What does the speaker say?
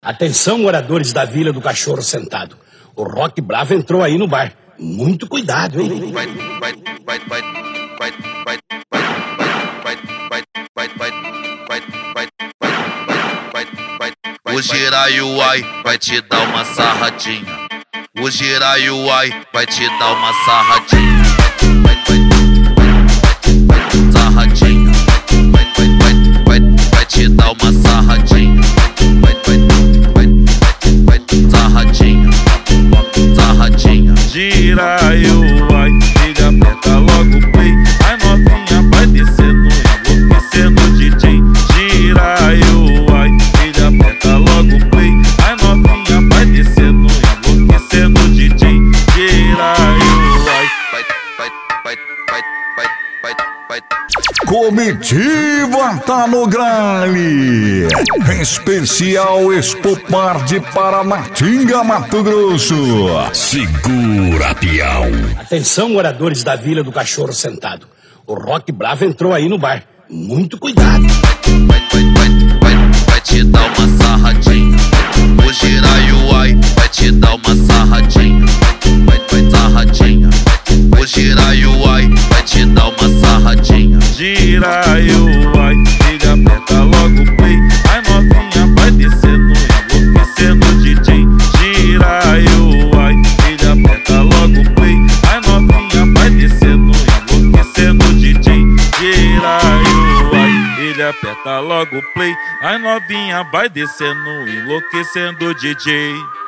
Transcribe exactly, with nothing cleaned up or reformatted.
Atenção, moradores da Vila do Cachorro Sentado. O Rock Bravo entrou aí no bar. Muito cuidado, hein? Vai, vai, vai, vai, vai, vai, vai, vai, vai, vai, vai, vai, vai, vai, vai, vai. O Jiraiuai vai te dar uma sarradinha. O Jiraiuai vai te dar uma sarradinha. Vai, vai, vai, sarradinha. Vai, vai, vai, vai, vai te dar uma sarradinha. Vai, vai, vai, vai, sarradinha. Sarradinha. Jiraiuai, liga, aperta logo o play. A novinha vai descendo, enlouquecendo o D J. Jiraiuai, liga, aperta logo o play. A novinha vai descendo, enlouquecendo o D J. Jiraiuai, vai, vai, vai, vai, vai, vai, vai. Comitiva tá no grale. Especial Expo Par de Paranatinga, Mato Grosso. Segura, peão. Atenção, moradores da Vila do Cachorro Sentado. O Rock Bravo entrou aí no bar. Muito cuidado. Vai, vai, vai, vai, vai te dar uma sarradinha. O Jiraiuai vai te dar uma sarradinha. Vai, vai, sarradinha. O Jiraiuai vai te dar uma sarradinha. Jiraiuai, liga, aperta logo o play. A novinha vai descendo, enlouquecendo o D J. Jiraiuai, liga, aperta logo o play. A novinha vai descendo, enlouquecendo o D J. Jiraiuai, ele aperta logo o play. A novinha vai descendo, enlouquecendo o D J.